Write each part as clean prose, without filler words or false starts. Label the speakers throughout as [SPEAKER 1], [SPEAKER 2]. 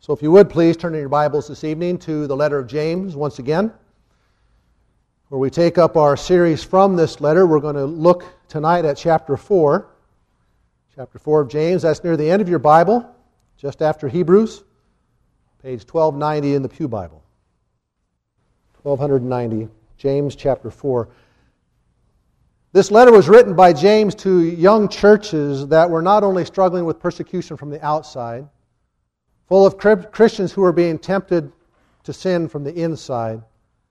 [SPEAKER 1] So if you would please turn in your Bibles this evening to the letter of James once again, where we take up our series from this letter. We're going to look tonight at chapter 4. Chapter 4 of James. That's near the end of your Bible, just after Hebrews, page 1290 in the Pew Bible. 1290, James chapter 4. This letter was written by James to young churches that were not only struggling with persecution from the outside, full of Christians who were being tempted to sin from the inside,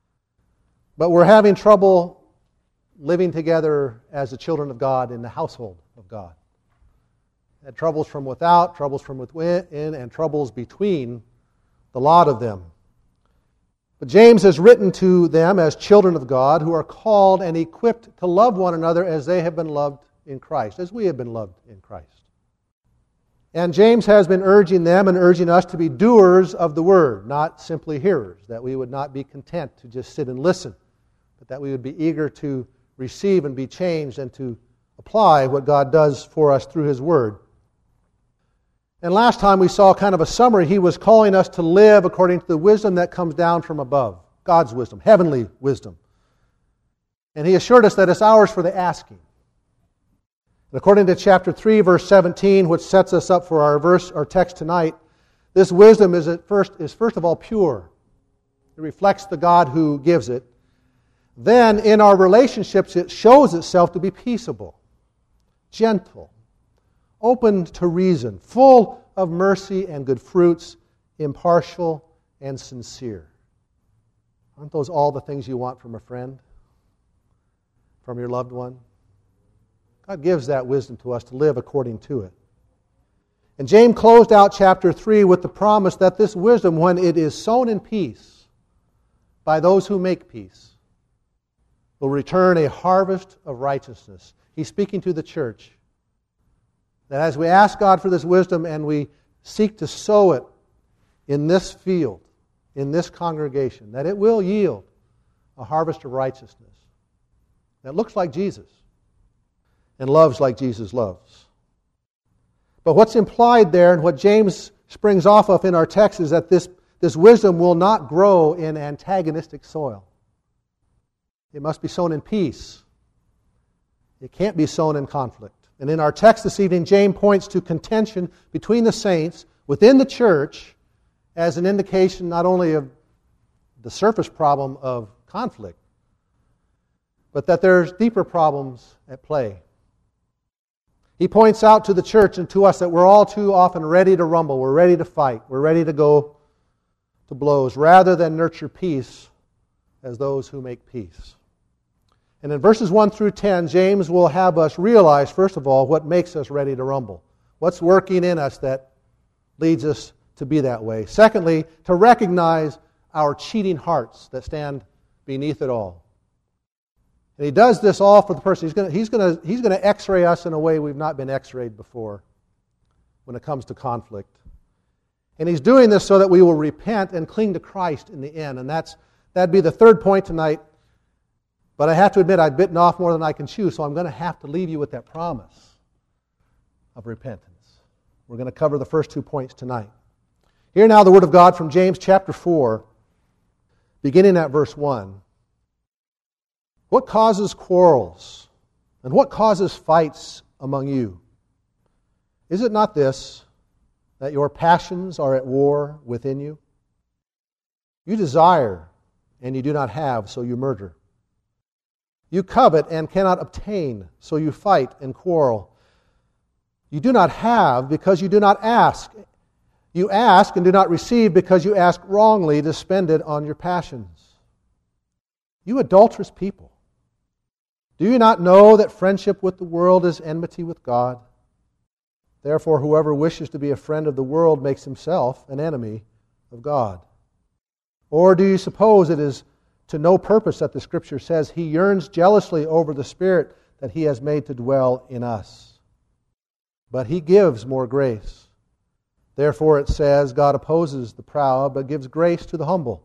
[SPEAKER 1] but were having trouble living together as the children of God in the household of God. Had troubles from without, troubles from within, and troubles between the lot of them. But James has written to them as children of God who are called and equipped to love one another as they have been loved in Christ, as we have been loved in Christ. And James has been urging them and urging us to be doers of the word, not simply hearers, that we would not be content to just sit and listen, but that we would be eager to receive and be changed and to apply what God does for us through His word. And last time we saw kind of a summary. He was calling us to live according to the wisdom that comes down from above, God's wisdom, heavenly wisdom. And He assured us that it's ours for the asking. And according to chapter 3, verse 17, which sets us up for our text tonight, this wisdom is first of all pure. It reflects the God who gives it. Then in our relationships, it shows itself to be peaceable, gentle, open to reason, full of mercy and good fruits, impartial and sincere. Aren't those all the things you want from a friend? From your loved one? God gives that wisdom to us to live according to it. And James closed out chapter 3 with the promise that this wisdom, when it is sown in peace by those who make peace, will return a harvest of righteousness. He's speaking to the church. That as we ask God for this wisdom and we seek to sow it in this field, in this congregation, that it will yield a harvest of righteousness that looks like Jesus and loves like Jesus loves. But what's implied there and what James springs off of in our text is that this wisdom will not grow in antagonistic soil. It must be sown in peace. It can't be sown in conflict. And in our text this evening, James points to contention between the saints within the church as an indication not only of the surface problem of conflict, but that there's deeper problems at play. He points out to the church and to us that we're all too often ready to rumble, we're ready to fight, we're ready to go to blows, rather than nurture peace as those who make peace. And in verses 1 through 10, James will have us realize, first of all, what makes us ready to rumble. What's working in us that leads us to be that way. Secondly, to recognize our cheating hearts that stand beneath it all. And he does this all for the person. He's going to x-ray us in a way we've not been x-rayed before when it comes to conflict. And he's doing this so that we will repent and cling to Christ in the end. And that'd be the third point tonight. But I have to admit, I've bitten off more than I can chew, so I'm going to have to leave you with that promise of repentance. We're going to cover the first 2 points tonight. Hear now the Word of God from James chapter 4, beginning at verse 1. What causes quarrels, and what causes fights among you? Is it not this, that your passions are at war within you? You desire, and you do not have, so you murder. You covet and cannot obtain, so you fight and quarrel. You do not have because you do not ask. You ask and do not receive because you ask wrongly to spend it on your passions. You adulterous people, do you not know that friendship with the world is enmity with God? Therefore, whoever wishes to be a friend of the world makes himself an enemy of God. Or do you suppose it is to no purpose that the Scripture says He yearns jealously over the Spirit that He has made to dwell in us? But He gives more grace. Therefore it says, God opposes the proud, but gives grace to the humble.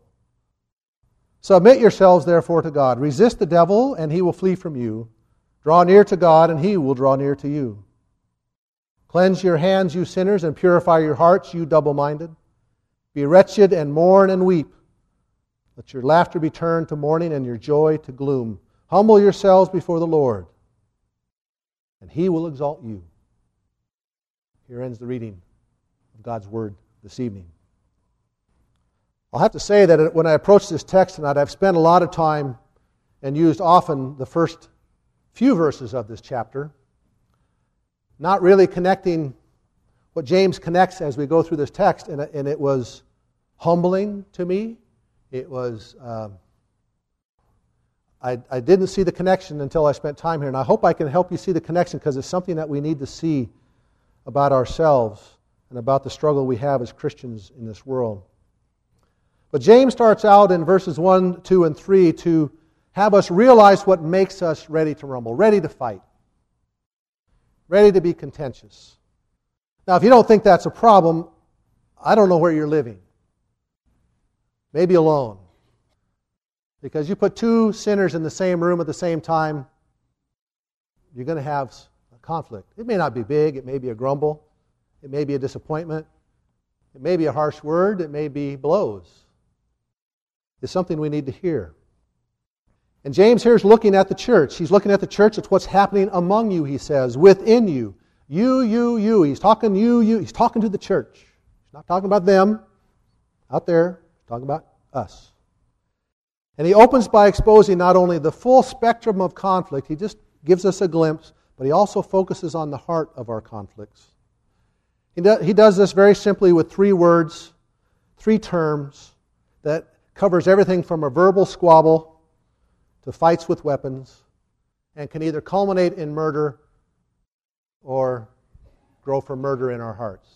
[SPEAKER 1] Submit yourselves therefore to God. Resist the devil, and he will flee from you. Draw near to God, and He will draw near to you. Cleanse your hands, you sinners, and purify your hearts, you double-minded. Be wretched and mourn and weep. Let your laughter be turned to mourning and your joy to gloom. Humble yourselves before the Lord, and He will exalt you. Here ends the reading of God's Word this evening. I'll have to say that when I approached this text tonight, I've spent a lot of time and used often the first few verses of this chapter, not really connecting what James connects as we go through this text, and it was humbling to me. It was, I didn't see the connection until I spent time here, and I hope I can help you see the connection because it's something that we need to see about ourselves and about the struggle we have as Christians in this world. But James starts out in verses 1, 2, and 3 to have us realize what makes us ready to rumble, ready to fight, ready to be contentious. Now, if you don't think that's a problem, I don't know where you're living. Maybe alone. Because you put two sinners in the same room at the same time, you're going to have a conflict. It may not be big, it may be a grumble, it may be a disappointment, it may be a harsh word, it may be blows. It's something we need to hear. And James here is looking at the church. He's looking at the church. It's what's happening among you, he says, within you. You. He's talking you. He's talking to the church. He's not talking about them out there. He's talking about us. And he opens by exposing not only the full spectrum of conflict, he just gives us a glimpse, but he also focuses on the heart of our conflicts. He does this very simply with 3 words, 3 terms that covers everything from a verbal squabble to fights with weapons, and can either culminate in murder or grow for murder in our hearts.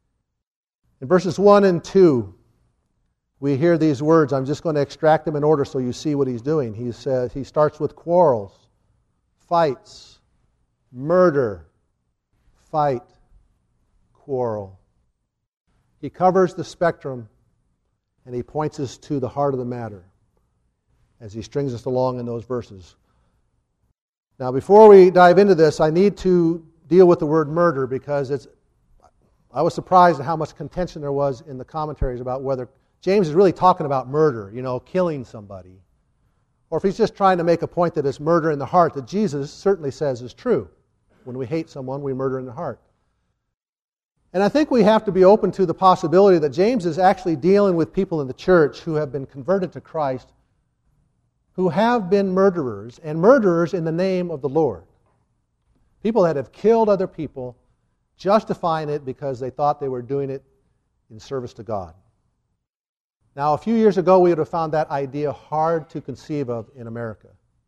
[SPEAKER 1] In verses 1 and 2, we hear these words. I'm just going to extract them in order so you see what he's doing. He says he starts with quarrels, fights, murder, fight, quarrel. He covers the spectrum and he points us to the heart of the matter as he strings us along in those verses. Now, before we dive into this, I need to deal with the word murder because I was surprised at how much contention there was in the commentaries about whether James is really talking about murder, killing somebody, or if he's just trying to make a point that it's murder in the heart that Jesus certainly says is true. When we hate someone, we murder in the heart. And I think we have to be open to the possibility that James is actually dealing with people in the church who have been converted to Christ, who have been murderers, and murderers in the name of the Lord. People that have killed other people, justifying it because they thought they were doing it in service to God. Now, a few years ago, we would have found that idea hard to conceive of in America.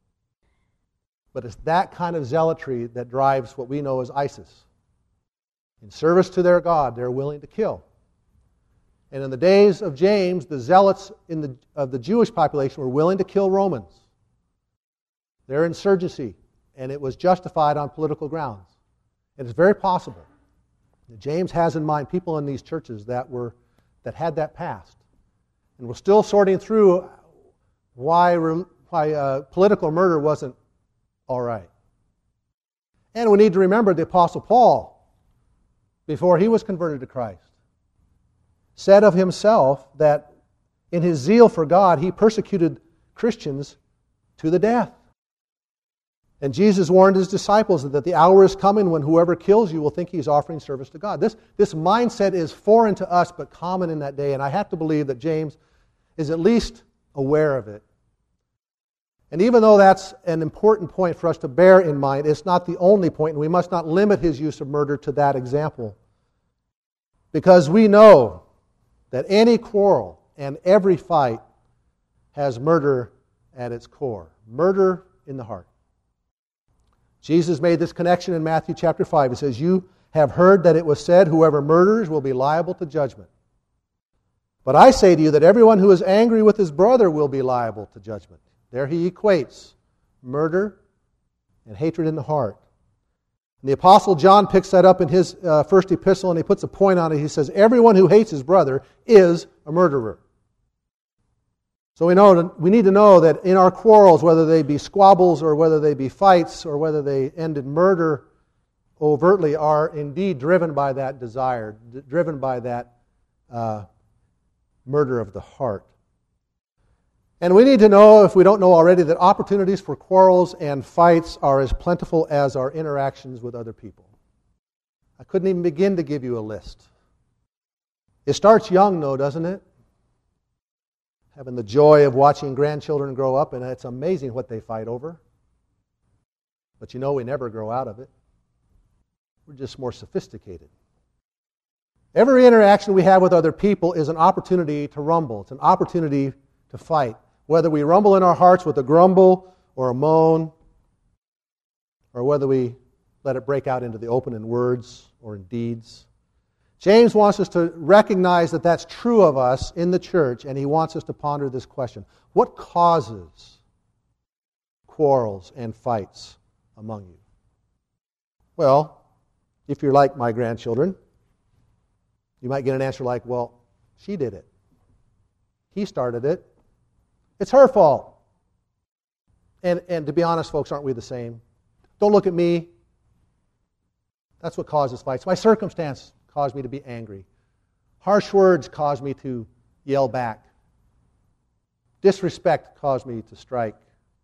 [SPEAKER 1] But it's that kind of zealotry that drives what we know as ISIS. In service to their God, they're willing to kill. And in the days of James, the zealots of the Jewish population were willing to kill Romans. Their insurgency, and it was justified on political grounds. It is very possible that James has in mind people in these churches that had that past. And we're still sorting through why political murder wasn't all right. And we need to remember the Apostle Paul, before he was converted to Christ, said of himself that in his zeal for God, he persecuted Christians to the death. And Jesus warned his disciples that the hour is coming when whoever kills you will think he's offering service to God. This mindset is foreign to us, but common in that day, and I have to believe that James is at least aware of it. And even though that's an important point for us to bear in mind, it's not the only point, and we must not limit his use of murder to that example. Because we know that any quarrel and every fight has murder at its core. Murder in the heart. Jesus made this connection in Matthew chapter 5. He says, "You have heard that it was said, whoever murders will be liable to judgment. But I say to you that everyone who is angry with his brother will be liable to judgment." There he equates murder and hatred in the heart. And the Apostle John picks that up in his first epistle, and he puts a point on it. He says, everyone who hates his brother is a murderer. So we need to know that in our quarrels, whether they be squabbles or whether they be fights or whether they end in murder overtly, are indeed driven by that desire, driven by that murder of the heart. And we need to know, if we don't know already, that opportunities for quarrels and fights are as plentiful as our interactions with other people. I couldn't even begin to give you a list. It starts young, though, doesn't it? Having the joy of watching grandchildren grow up, and it's amazing what they fight over. But you know, we never grow out of it. We're just more sophisticated. Every interaction we have with other people is an opportunity to rumble. It's an opportunity to fight. Whether we rumble in our hearts with a grumble or a moan, or whether we let it break out into the open in words or in deeds. James wants us to recognize that that's true of us in the church, and he wants us to ponder this question. What causes quarrels and fights among you? Well, if you're like my grandchildren, you might get an answer like, well, she did it. He started it. It's her fault. And to be honest, folks, aren't we the same? Don't look at me. That's what causes fights. My circumstance caused me to be angry. Harsh words caused me to yell back. Disrespect caused me to strike.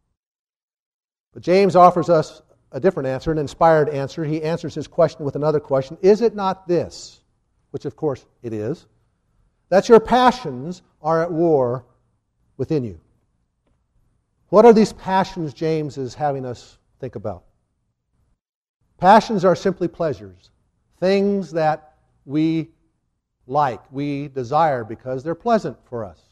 [SPEAKER 1] But James offers us a different answer, an inspired answer. He answers his question with another question. Is it not this? Which, of course, it is. That your passions are at war within you. What are these passions James is having us think about? Passions are simply pleasures. Things that we like, we desire because they're pleasant for us.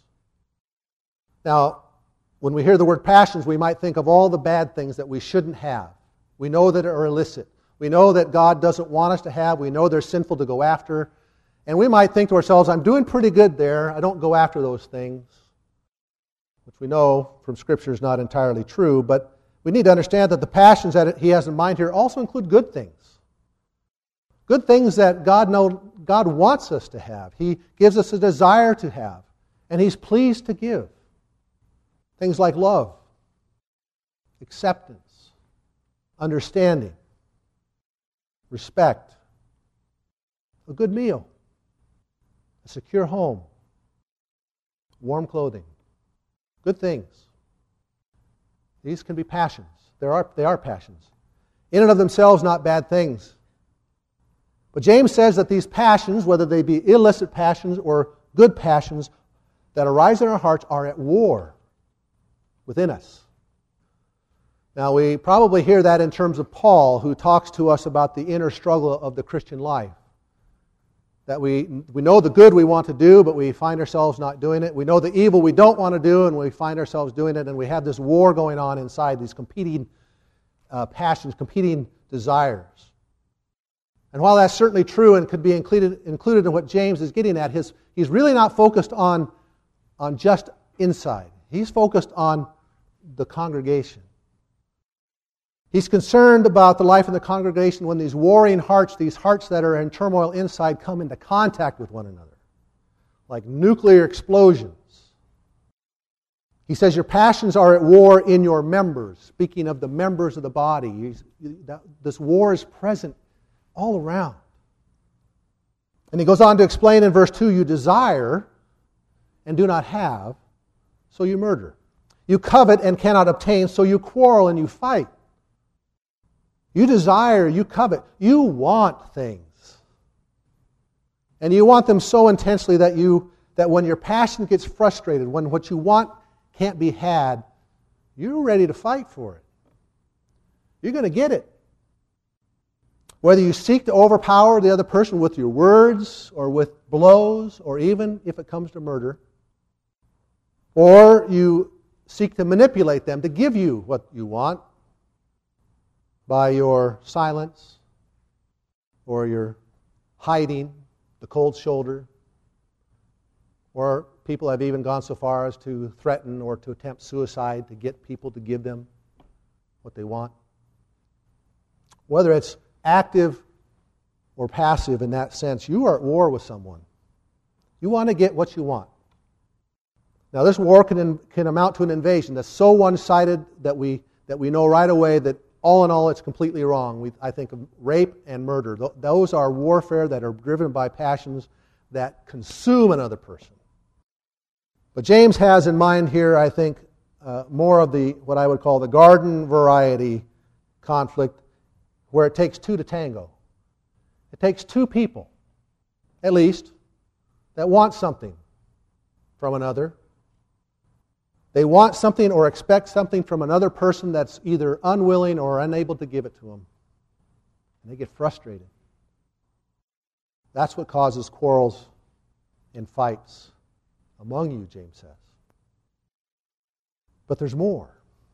[SPEAKER 1] Now, when we hear the word passions, we might think of all the bad things that we shouldn't have. We know that are illicit. We know that God doesn't want us to have. We know they're sinful to go after. And we might think to ourselves, I'm doing pretty good there. I don't go after those things. Which we know from Scripture is not entirely true. But we need to understand that the passions that he has in mind here also include good things. Good things that God wants us to have. He gives us a desire to have. And He's pleased to give. Things like love, acceptance, understanding, respect, a good meal, a secure home, warm clothing, good things. These can be passions. They are passions. In and of themselves, not bad things. But James says that these passions, whether they be illicit passions or good passions that arise in our hearts, are at war within us. Now, we probably hear that in terms of Paul, who talks to us about the inner struggle of the Christian life. That we know the good we want to do, but we find ourselves not doing it. We know the evil we don't want to do, and we find ourselves doing it. And we have this war going on inside, these competing passions, competing desires. And while that's certainly true and could be included in what James is getting at, he's really not focused on just inside. He's focused on the congregation. He's concerned about the life of the congregation when these warring hearts, these hearts that are in turmoil inside, come into contact with one another, like nuclear explosions. He says your passions are at war in your members, speaking of the members of the body. This war is present all around. And he goes on to explain in verse 2, you desire and do not have, so you murder. You covet and cannot obtain, so you quarrel and you fight. You desire, you covet, you want things. And you want them so intensely that when your passion gets frustrated, when what you want can't be had, you're ready to fight for it. You're going to get it. Whether you seek to overpower the other person with your words or with blows, or even if it comes to murder, or you seek to manipulate them to give you what you want by your silence or your hiding, the cold shoulder, or people have even gone so far as to threaten or to attempt suicide to get people to give them what they want. Whether it's active or passive in that sense, you are at war with someone. You want to get what you want. Now, this war can amount to an invasion that's so one-sided that we know right away that all in all it's completely wrong. I think of rape and murder. Those are warfare that are driven by passions that consume another person. But James has in mind here, I think, more of what I would call the garden variety conflict, where it takes two to tango. It takes two people, at least, that want something from another. They want something or expect something from another person that's either unwilling or unable to give it to them. And they get frustrated. That's what causes quarrels and fights among you, James says. But there's more.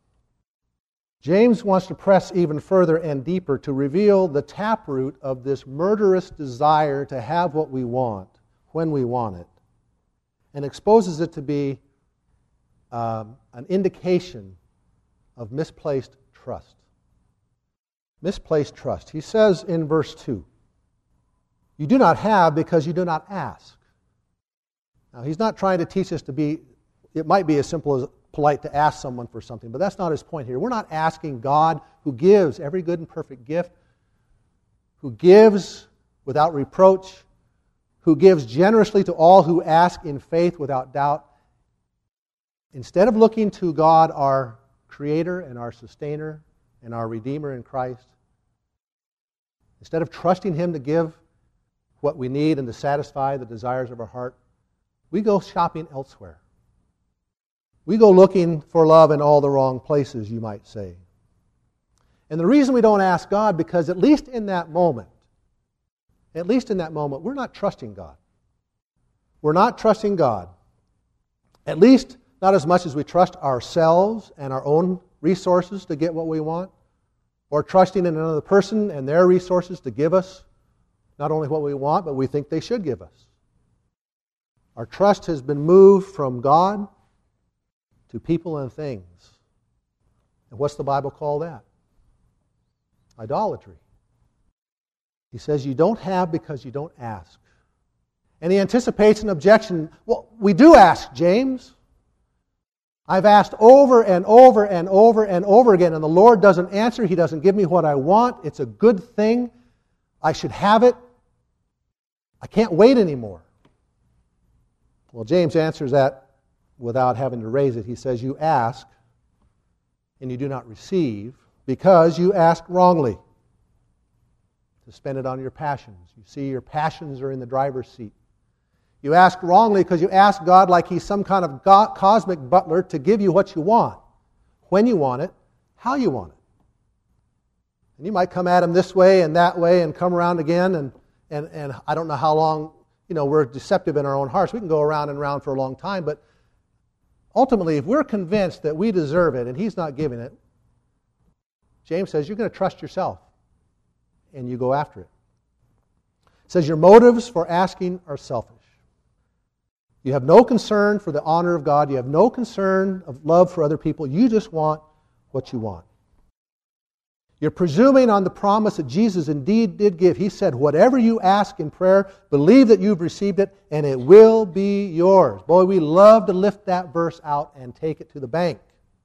[SPEAKER 1] James wants to press even further and deeper to reveal the taproot of this murderous desire to have what we want when we want it, and exposes it to be an indication of misplaced trust. Misplaced trust. He says in verse 2, "You do not have because you do not ask." Now, he's not trying to teach us to be, it might be as simple as polite to ask someone for something, but that's not his point here. We're not asking God, who gives every good and perfect gift, who gives without reproach, who gives generously to all who ask in faith without doubt. Instead of looking to God, our Creator and our Sustainer and our Redeemer in Christ, instead of trusting Him to give what we need and to satisfy the desires of our heart, we go shopping elsewhere. We go looking for love in all the wrong places, you might say. And the reason we don't ask God, because at least in that moment, we're not trusting God. We're not trusting God. At least not as much as we trust ourselves and our own resources to get what we want, or trusting in another person and their resources to give us not only what we want, but we think they should give us. Our trust has been moved from God to people and things. And what's the Bible call that? Idolatry. He says you don't have because you don't ask. And he anticipates an objection. Well, we do ask, James. I've asked over and over and over and over again, and the Lord doesn't answer. He doesn't give me what I want. It's a good thing. I should have it. I can't wait anymore. Well, James answers that without having to raise it. He says, you ask and you do not receive because you ask wrongly to spend it on your passions. You see, your passions are in the driver's seat. You ask wrongly because you ask God like He's some kind of cosmic butler to give you what you want, when you want it, how you want it. And you might come at Him this way and that way and come around again, and I don't know how long, we're deceptive in our own hearts. We can go around and around for a long time, but ultimately, if we're convinced that we deserve it and He's not giving it, James says you're going to trust yourself and you go after it. It says your motives for asking are selfish. You have no concern for the honor of God. You have no concern of love for other people. You just want what you want. You're presuming on the promise that Jesus indeed did give. He said, whatever you ask in prayer, believe that you've received it, and it will be yours. Boy, we love to lift that verse out and take it to the bank.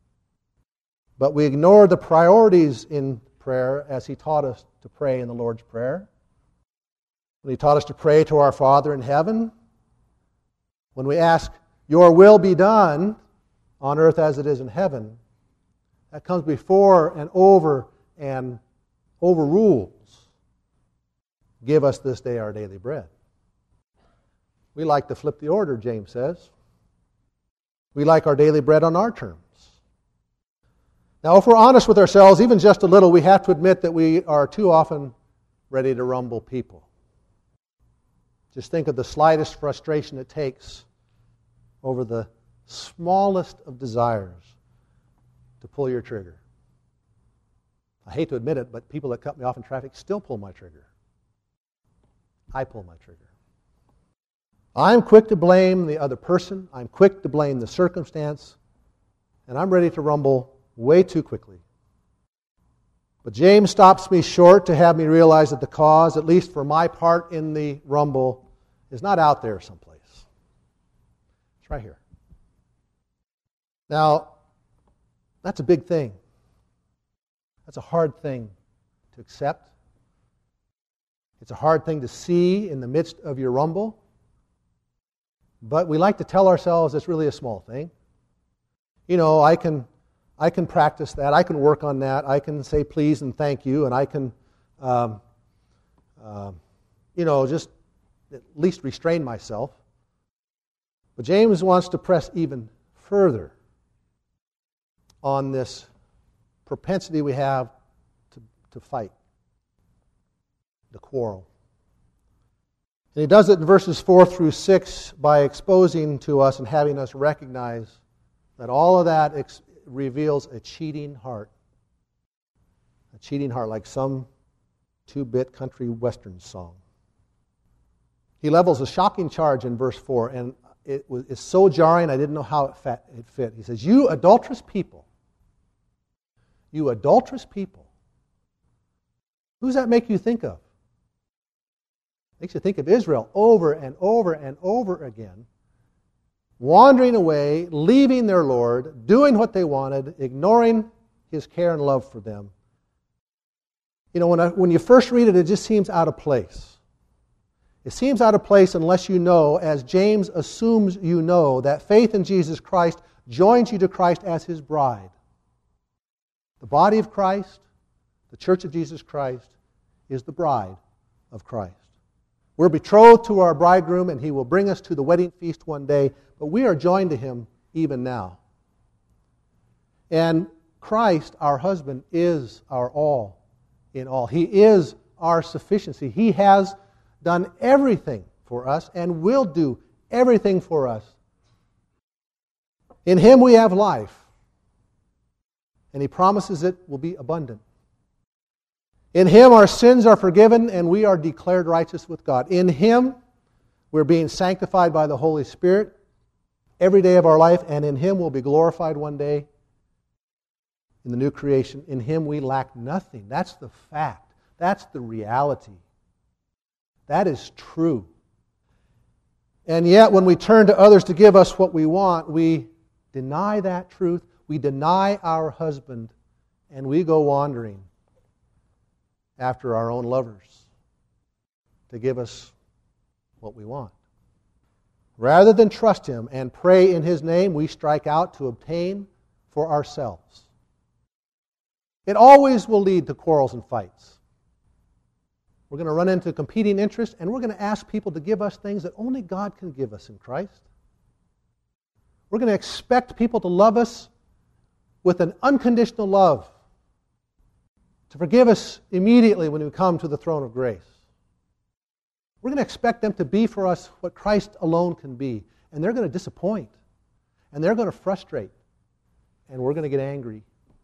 [SPEAKER 1] But we ignore the priorities in prayer as He taught us to pray in the Lord's Prayer. When He taught us to pray to our Father in heaven, when we ask, your will be done on earth as it is in heaven, that comes before and overrules, give us this day our daily bread. We like to flip the order, James says. We like our daily bread on our terms. Now, if we're honest with ourselves, even just a little, we have to admit that we are too often ready to rumble people. Just think of the slightest frustration it takes over the smallest of desires to pull your trigger. I hate to admit it, but people that cut me off in traffic still pull my trigger. I pull my trigger. I'm quick to blame the other person. I'm quick to blame the circumstance. And I'm ready to rumble way too quickly. But James stops me short to have me realize that the cause, at least for my part in the rumble, is not out there someplace. It's right here. Now, that's a big thing. That's a hard thing to accept. It's a hard thing to see in the midst of your rumble. But we like to tell ourselves it's really a small thing. You know, I can practice that. I can work on that. I can say please and thank you, and I can, just at least restrain myself. But James wants to press even further on this propensity we have to fight, to quarrel. And he does it in verses 4 through 6 by exposing to us and having us recognize that all of that reveals a cheating heart. A cheating heart, like some 2-bit country western song. He levels a shocking charge in verse 4, and it's so jarring I didn't know how it fit. He says, "You adulterous people. You adulterous people." Who does that make you think of? Makes you think of Israel over and over and over again, wandering away, leaving their Lord, doing what they wanted, ignoring His care and love for them. You know, when you first read it, it just seems out of place. It seems out of place unless you know, as James assumes you know, that faith in Jesus Christ joins you to Christ as His bride. The body of Christ, the church of Jesus Christ, is the bride of Christ. We're betrothed to our bridegroom, and He will bring us to the wedding feast one day, but we are joined to Him even now. And Christ, our husband, is our all in all. He is our sufficiency. He has done everything for us and will do everything for us. In Him we have life, and He promises it will be abundant. In Him our sins are forgiven and we are declared righteous with God. In Him we're being sanctified by the Holy Spirit every day of our life, and in Him we'll be glorified one day in the new creation. In Him we lack nothing. That's the fact. That's the reality. That is true. And yet when we turn to others to give us what we want, we deny that truth. We deny our husband, and we go wandering after our own lovers to give us what we want. Rather than trust Him and pray in His name, we strike out to obtain for ourselves. It always will lead to quarrels and fights. We're going to run into competing interests, and we're going to ask people to give us things that only God can give us in Christ. We're going to expect people to love us with an unconditional love, to forgive us immediately when we come to the throne of grace. We're going to expect them to be for us what Christ alone can be. And they're going to disappoint. And they're going to frustrate. And we're going to get angry.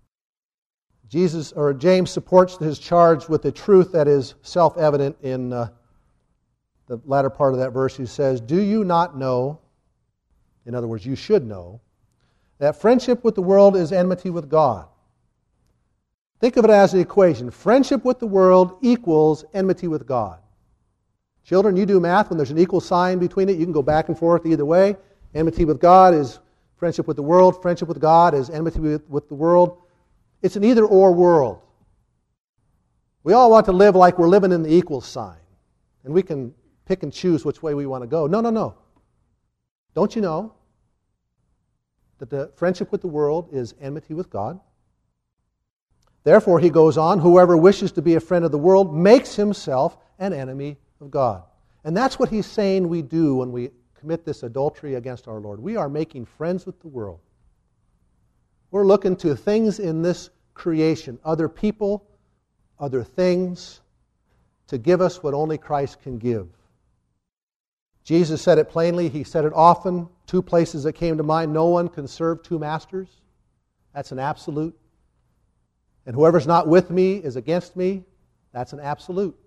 [SPEAKER 1] James supports his charge with a truth that is self-evident in the latter part of that verse. He says, "Do you not know," in other words, you should know, "that friendship with the world is enmity with God?" Think of it as an equation. Friendship with the world equals enmity with God. Children, you do math. When there's an equal sign between it, you can go back and forth either way. Enmity with God is friendship with the world. Friendship with God is enmity with the world. It's an either-or world. We all want to live like we're living in the equal sign. And we can pick and choose which way we want to go. No. Don't you know that the friendship with the world is enmity with God? Therefore, he goes on, whoever wishes to be a friend of the world makes himself an enemy of God. And that's what he's saying we do when we commit this adultery against our Lord. We are making friends with the world. We're looking to things in this creation, other people, other things, to give us what only Christ can give. Jesus said it plainly. He said it often. 2 places that came to mind. No one can serve 2 masters. That's an absolute. And whoever's not with me is against me. That's an absolute.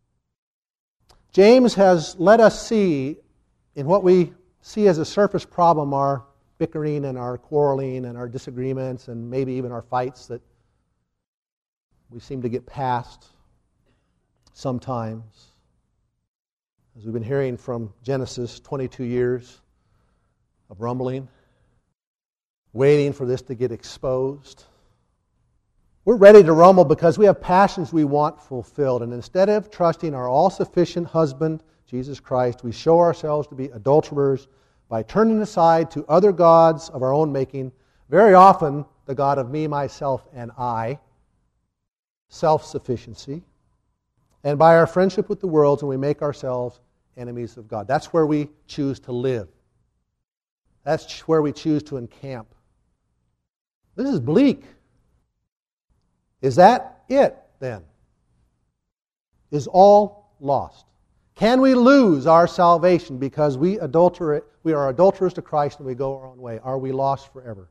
[SPEAKER 1] James has let us see in what we see as a surface problem, our bickering and our quarreling and our disagreements and maybe even our fights that we seem to get past sometimes. As we've been hearing from Genesis, 22 years of rumbling, waiting for this to get exposed. We're ready to rumble because we have passions we want fulfilled. And instead of trusting our all-sufficient husband, Jesus Christ, we show ourselves to be adulterers, by turning aside to other gods of our own making, very often the God of me, myself, and I, self-sufficiency, and by our friendship with the world, when we make ourselves enemies of God. That's where we choose to live. That's where we choose to encamp. This is bleak. Is that it, then? Is all lost? Can we lose our salvation because we are adulterers to Christ and we go our own way? Are we lost forever?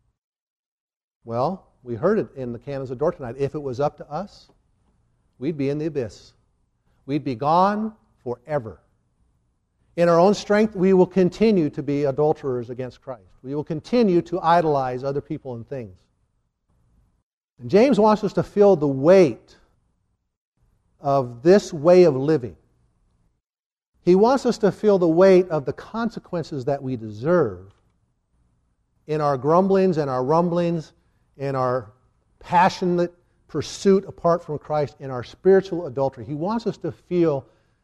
[SPEAKER 1] Well, we heard it in the Canons of Dort tonight. If it was up to us, we'd be in the abyss. We'd be gone forever. In our own strength, we will continue to be adulterers against Christ. We will continue to idolize other people and things. And James wants us to feel the weight of this way of living. He wants us to feel the weight of the consequences that we deserve in our grumblings and our rumblings, in our passionate pursuit apart from Christ, in our spiritual adultery. He wants us to feel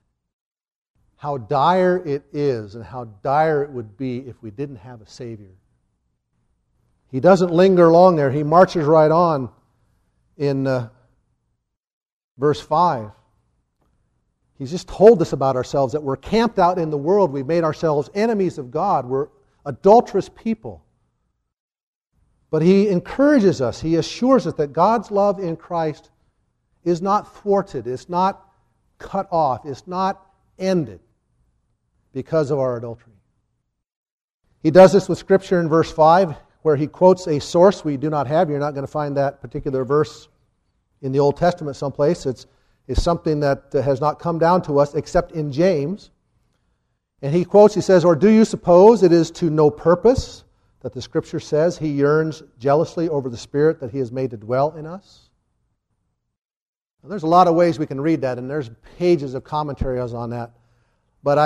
[SPEAKER 1] how dire it is and how dire it would be if we didn't have a Savior. He doesn't linger long there. He marches right on in verse 5. He's just told us about ourselves, that we're camped out in the world. We've made ourselves enemies of God. We're adulterous people. But he encourages us, he assures us that God's love in Christ is not thwarted, it's not cut off, it's not ended because of our adultery. He does this with Scripture in verse 5, where he quotes a source we do not have. You're not going to find that particular verse in the Old Testament someplace. It's something that has not come down to us except in James. And he quotes, he says, "Or do you suppose it is to no purpose that the Scripture says he yearns jealously over the Spirit that he has made to dwell in us?" Now, there's a lot of ways we can read that, and there's pages of commentaries on that. But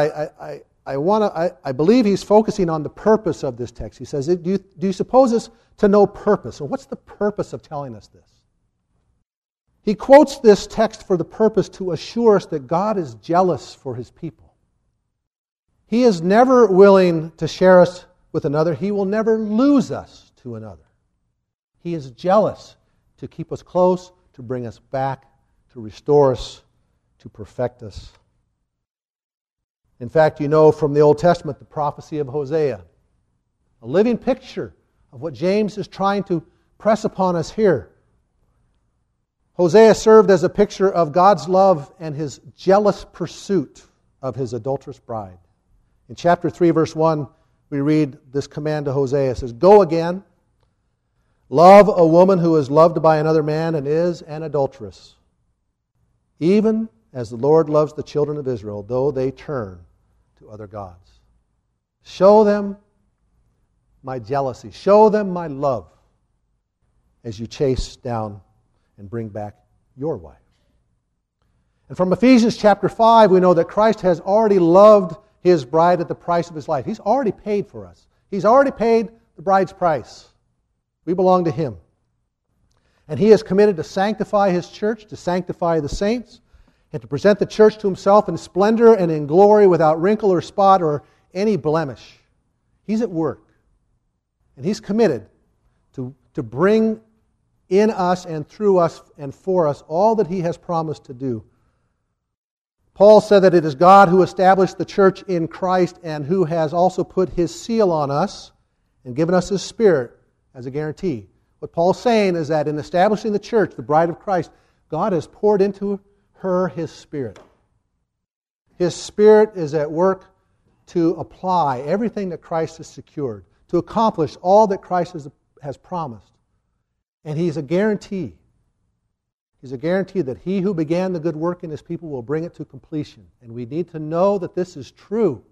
[SPEAKER 1] I believe he's focusing on the purpose of this text. He says, do you suppose it's to no purpose? So what's the purpose of telling us this? He quotes this text for the purpose to assure us that God is jealous for his people. He is never willing to share us with another. He will never lose us to another. He is jealous to keep us close, to bring us back, to restore us, to perfect us. In fact, you know from the Old Testament the prophecy of Hosea, a living picture of what James is trying to press upon us here. Hosea served as a picture of God's love and his jealous pursuit of his adulterous bride. In chapter 3, verse 1, we read this command to Hosea. It says, "Go again, love a woman who is loved by another man and is an adulteress, even as the Lord loves the children of Israel, though they turn to other gods. Show them my jealousy. Show them my love as you chase down and bring back your wife." And from Ephesians chapter 5, we know that Christ has already loved his bride at the price of his life. He's already paid for us. He's already paid the bride's price. We belong to him. And he is committed to sanctify his church, to sanctify the saints, and to present the church to himself in splendor and in glory without wrinkle or spot or any blemish. He's at work. And he's committed to bring in us and through us and for us all that he has promised to do. Paul said that it is God who established the church in Christ and who has also put his seal on us and given us his Spirit as a guarantee. What Paul's saying is that in establishing the church, the bride of Christ, God has poured into her his Spirit. His Spirit is at work to apply everything that Christ has secured, to accomplish all that Christ has promised. And he's a guarantee. He's a guarantee that he who began the good work in his people will bring it to completion. And we need to know that this is true,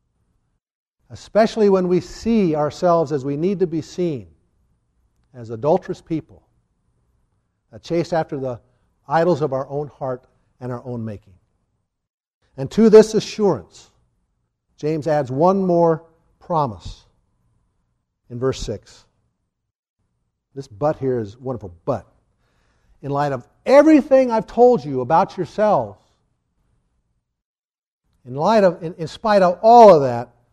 [SPEAKER 1] especially when we see ourselves as we need to be seen, as adulterous people that chase after the idols of our own heart and our own making. And to this assurance, James adds one more promise in verse 6. This but here is wonderful. But in light of everything I've told you about yourselves, in spite of all of that,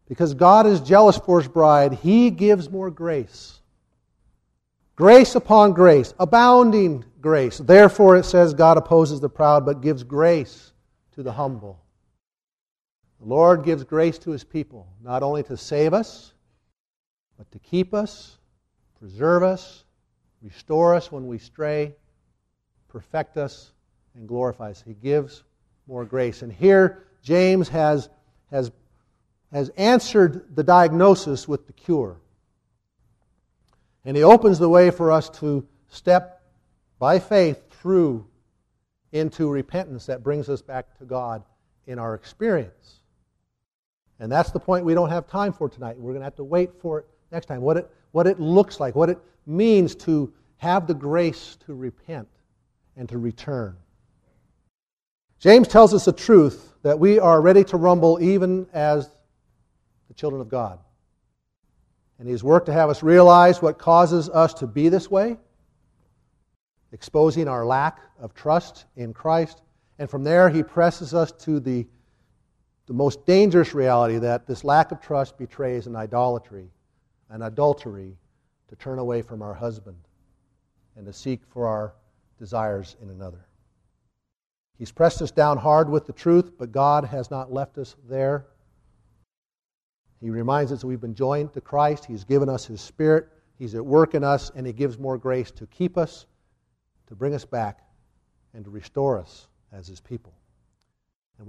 [SPEAKER 1] Because God is jealous for His bride, He gives more grace. Grace upon grace, abounding grace. Therefore, it says, God opposes the proud, but gives grace to the humble. The Lord gives grace to His people, not only to save us, but to keep us, preserve us, restore us when we stray, perfect us, and glorify us. He gives more grace. And here, James has answered the diagnosis with the cure. And he opens the way for us to step by faith through into repentance that brings us back to God in our experience. And that's the point we don't have time for tonight. We're going to have to wait for it next time. What it looks like, what it means to have the grace to repent and to return. James tells us the truth that we are ready to rumble even as the children of God. And He's worked to have us realize what causes us to be this way, exposing our lack of trust in Christ. And from there, He presses us to the most dangerous reality that this lack of trust betrays an idolatry, an adultery, to turn away from our husband and to seek for our desires in another. He's pressed us down hard with the truth, but God has not left us there. He reminds us that we've been joined to Christ. He's given us His Spirit. He's at work in us, and He gives more grace to keep us, to bring us back, and to restore us as His people. And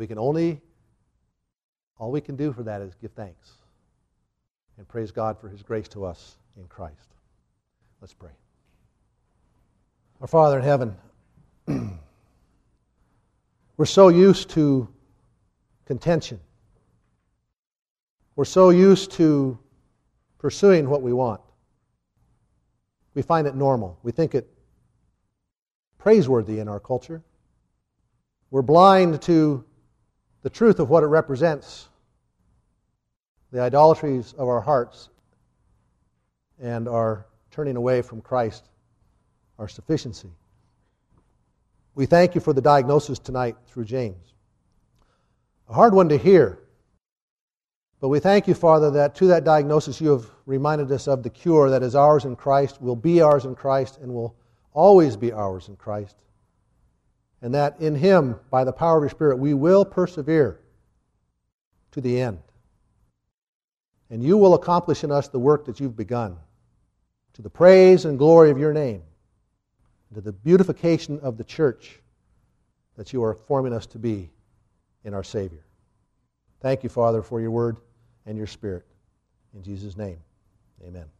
[SPEAKER 1] all we can do for that is give thanks and praise God for His grace to us in Christ. Let's pray. Our Father in heaven, we're so used to contention. We're so used to pursuing what we want. We find it normal. We think it praiseworthy in our culture. We're blind to the truth of what it represents, the idolatries of our hearts, and our turning away from Christ, our sufficiency. We thank You for the diagnosis tonight through James. A hard one to hear. But we thank You, Father, that to that diagnosis You have reminded us of the cure that is ours in Christ, will be ours in Christ, and will always be ours in Christ. And that in Him, by the power of Your Spirit, we will persevere to the end. And You will accomplish in us the work that You've begun, to the praise and glory of Your name, to the beautification of the church that You are forming us to be in our Savior. Thank You, Father, for Your word and Your Spirit. In Jesus' name, amen.